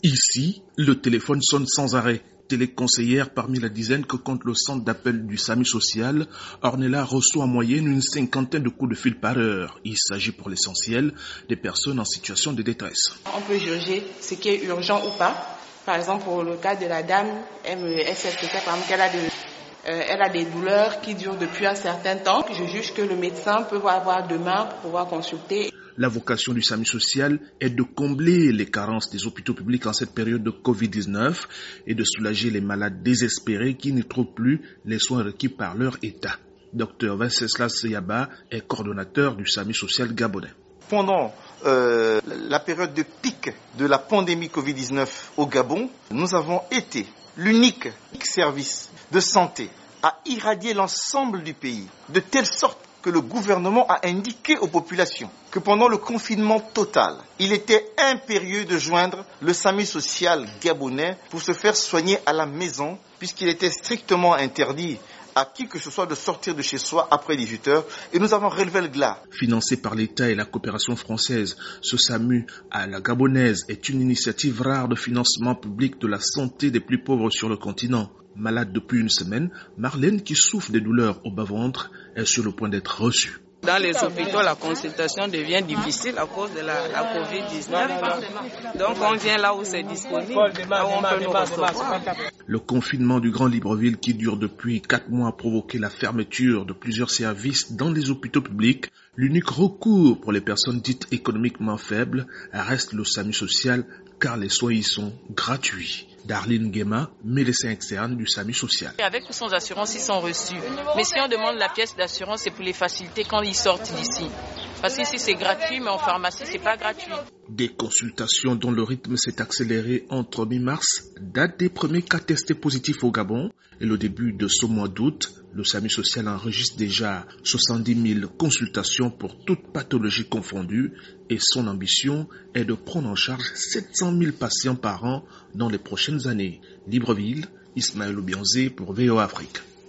Ici, le téléphone sonne sans arrêt. Téléconseillère parmi la dizaine que compte le centre d'appel du SAMU social, Ornella reçoit en moyenne une 50aine de coups de fil par heure. Il s'agit pour l'essentiel des personnes en situation de détresse. On peut juger ce qui est urgent ou pas. Par exemple, pour le cas de la dame, elle fait peut-être par exemple elle a des douleurs qui durent depuis un certain temps. Je juge que le médecin peut avoir demain pour pouvoir consulter. La vocation du SAMU social est de combler les carences des hôpitaux publics en cette période de Covid-19 et de soulager les malades désespérés qui ne trouvent plus les soins requis par leur État. Dr Venceslas Seyaba est coordonnateur du SAMU social gabonais. Pendant la période de pic de la pandémie Covid-19 au Gabon, nous avons été l'unique service de santé à irradier l'ensemble du pays, de telle sorte que le gouvernement a indiqué aux populations que pendant le confinement total, il était impérieux de joindre le SAMU social gabonais pour se faire soigner à la maison, puisqu'il était strictement interdit à qui que ce soit de sortir de chez soi après 18 heures, et nous avons relevé le glas. Financé par l'État et la coopération française, ce SAMU à la gabonaise est une initiative rare de financement public de la santé des plus pauvres sur le continent. Malade depuis une semaine, Marlène, qui souffre des douleurs au bas-ventre, est sur le point d'être reçue. Dans les hôpitaux, la consultation devient difficile à cause de la Covid-19. Donc on vient là où c'est disponible, là où on peut nous recevoir. Le confinement du Grand Libreville qui dure depuis 4 mois a provoqué la fermeture de plusieurs services dans les hôpitaux publics. L'unique recours pour les personnes dites économiquement faibles reste le SAMU social car les soins y sont gratuits. Darlene Guéma, médecin externe du SAMU social. Avec ou sans assurance, ils sont reçus. Mais si on demande la pièce d'assurance, c'est pour les faciliter quand ils sortent d'ici. Parce qu'ici c'est gratuit, mais en pharmacie c'est pas gratuit. Des consultations dont le rythme s'est accéléré entre mi-mars, date des premiers cas testés positifs au Gabon, et le début de ce mois d'août, le SAMU social enregistre déjà 70 000 consultations pour toutes pathologies confondues et son ambition est de prendre en charge 700 000 patients par an dans les prochaines années. Libreville, Ismaël Oubianzé pour VOA Afrique.